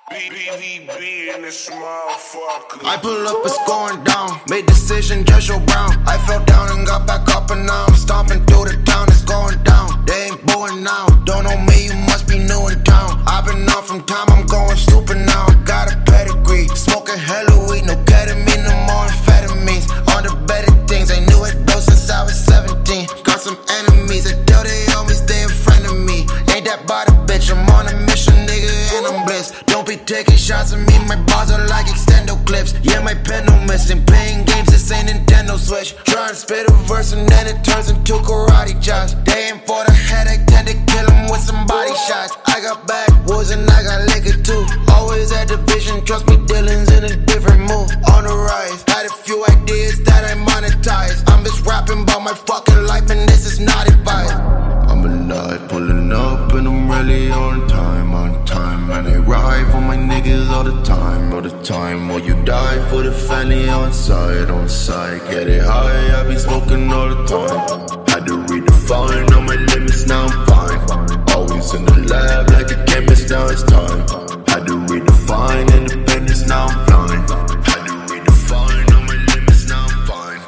BBB in this motherfucker. I pull up, it's going down. Made decision, just Joe Brown. I fell down and got back up, and now I'm stomping through the town. It's going down. They ain't booing now. Don't know me, you must be new in town. I've been out from time, I'm going stupid now. Got a pedigree, smoking hella weed, no ketamine, no more amphetamines. On the better things, I knew it though since I was 17. Got some enemies, I tell they homies they in front of me. Ain't that body bitch, I'm on a mission, nigga, and I'm blessed. Don't be taking shots at me, my bars are like extendo clips. Yeah, my pen no missing, playing games, this ain't Nintendo Switch. Try and spit a verse and then it turns into karate chops. They aim for the head, I tend to kill them with some body shots. I got backwoods and I got liquor too. Always at the vision, trust me, Dylan's in a different mood. On the rise, had a few ideas that I monetize. I'm just rapping about my fucking life and this is not advice. I'm alive, pulling up and I'm really on time, and I ride for my niggas all the time, or you die for the family on side, get it high, I be smoking all the time. Had to redefine all my limits, now I'm fine. Always in the lab like a chemist, now it's time. Had to redefine independence, now I'm flying. Had to redefine all my limits, now I'm fine.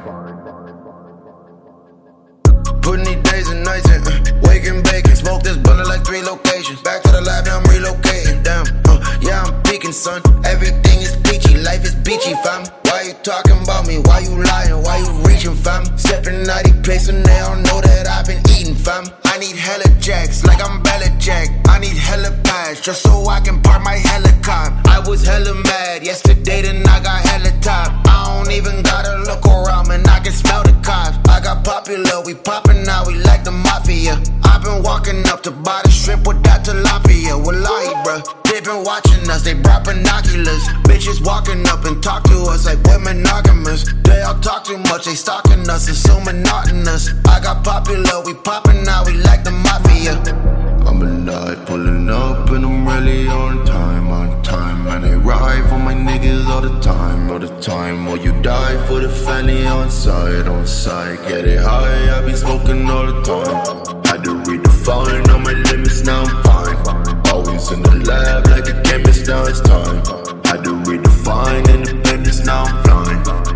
Putting these days and nights in, waking, baking, smoke this bundle like 3 locations. Back to the lab, now I'm relocating, damn, yeah, I'm peaking, son. Everything is peachy, life is beachy, fam. Why you talking about me? Why you lying? Why you reaching, fam? Stepping out these places and they don't know that I've been eating, fam. I need hella jacks, like I'm Belichick. I need hella pads, just so I can park my helicopter. I was hella mad yesterday, then I got hella top. I don't even gotta look around, man, I can smell the cops. I got popular, we poppin' now, we like the mafia. I've been walking up to buy the shrimp with that tilapia. Wallahi, bruh, they been watching us, they brought binoculars. Bitches walking up and talk to us like we're monogamous. They all talk too much, they stalking us, it's so monotonous. I got popular, we poppin' now, we like the mafia. I'm alive, pulling up and I'm really on time, and I ride for my niggas all the time, or you die for the family on side, get it high, I be smoking all the time. Had to redefine all my limits, now I'm fine. Always in the lab like a chemist, now it's time. Had to redefine independence, now I'm flying.